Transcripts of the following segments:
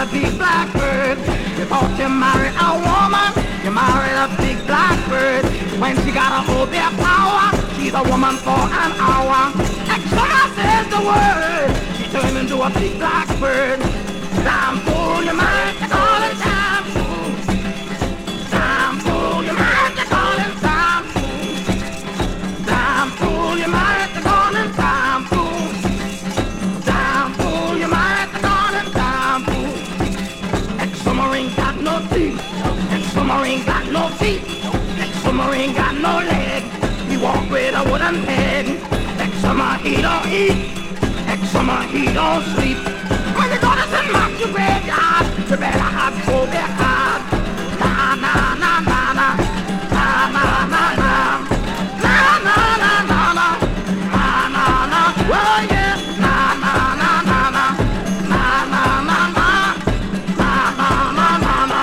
big blackbird. You thought you married a woman, you married a big blackbird. When she got a hold their power, she's a woman for an hour. Extra says the word, she turned into a big blackbird. Damn fool, you married to call it damn fool. Damn fool, you married to call it damn fool. Damn fool, you married to call it damn fool. Damn fool, you married to call it damn fool. Ex-submarine got no teeth, ex-submarine got no feet, ex-submarine got no leg. He walk with a wooden peg. Ex-summer he don't eat, ex-summer he don't sleep. When you go to St. Matthew graveyard, you better have phobia card. Na na na na na, na na na na, na na na na na, na na na. Oh yeah, na na na na na, na na na na, na na na na na,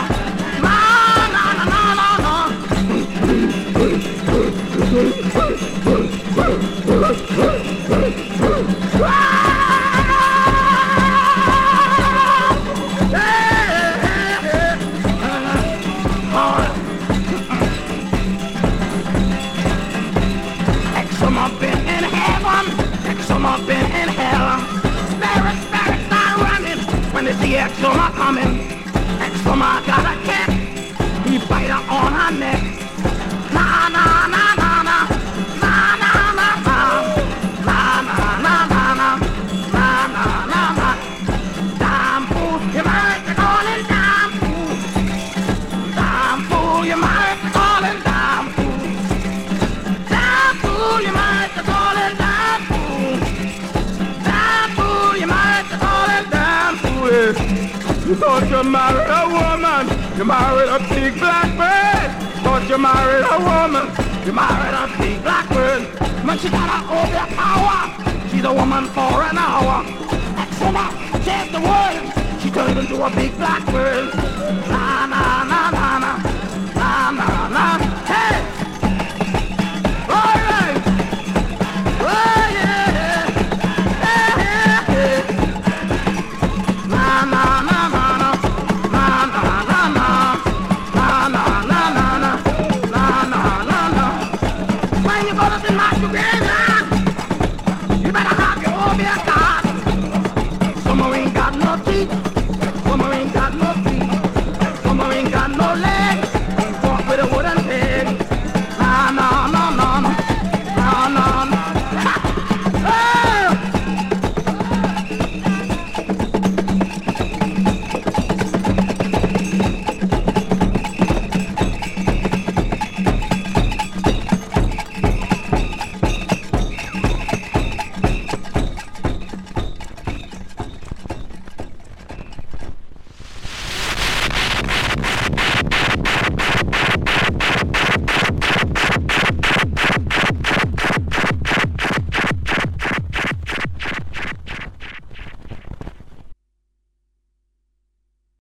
na na na na. Some up in heaven, some up in hell. Spirits start running when they see Exuma coming. Exuma got a cat, he bite her on her neck. Na na na na na, na na na na, na na na na na, na na na na. Damn fool, you might be calling damn fool. Damn fool, you might be calling damn fool. Damn fool, you might be calling damn fool. Damn fool, you might be calling damn fool. You thought you married a woman, you married a big blackbird. Thought you married a woman, You married a big blackbird. When she got her over power, she's a woman for an hour. Exuma says the word, she turned into a big blackbird. Na na na